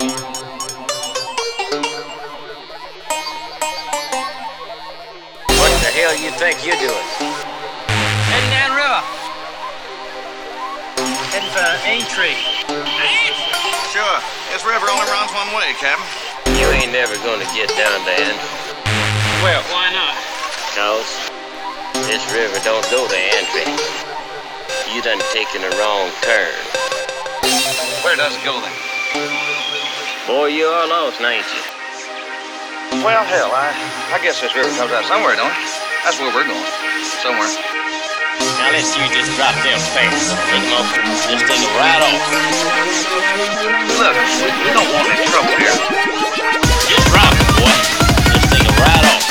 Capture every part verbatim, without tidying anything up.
What the hell you think you're doing? Heading down river. Heading for Aintree. Sure. This river only runs one way, Captain. You ain't never gonna get down there. Well, why not? Cause this river don't go to Antrim. You done taken a wrong turn. Where does it go then? Boy, you are lost, ain't you? Well, hell, I, I guess this river comes out somewhere, don't it? That's where we're going. Somewhere. Now let's you just drop them fast. Take them off. Just take them right off. Look, we, we don't want any trouble here. Just drop them, boy. Just take them right off.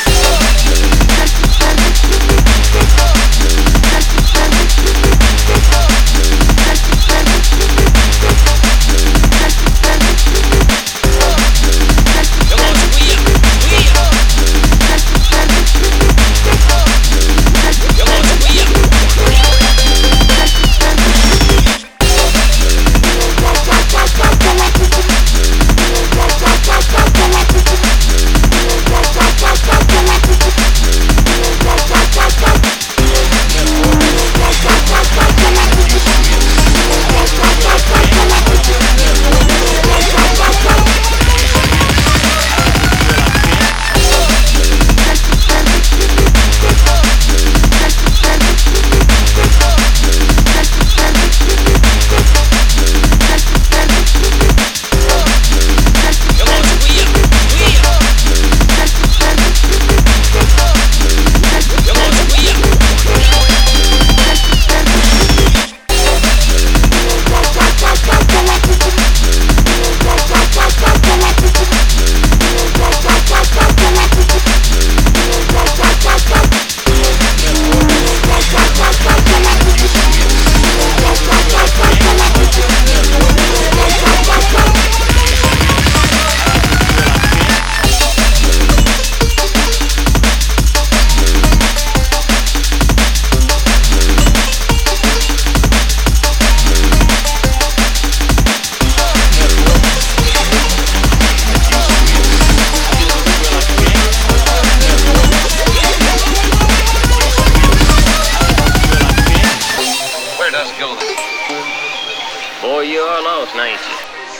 Boy, you are lost, ain't you?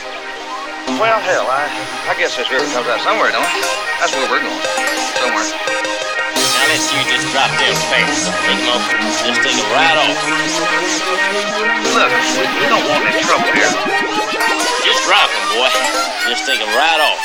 Well, hell, I, I guess this river comes out somewhere, don't it? That's where we're going. Somewhere. Now let's you just drop them fast. Take them off. Just take them right off. Look, we, we don't want any trouble here. Just drop them, boy. Just take them right off.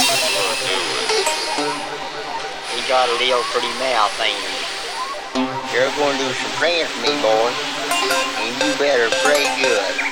Got a real pretty mouth, ain't he? You're going to do some praying for me, boy. And you better pray good.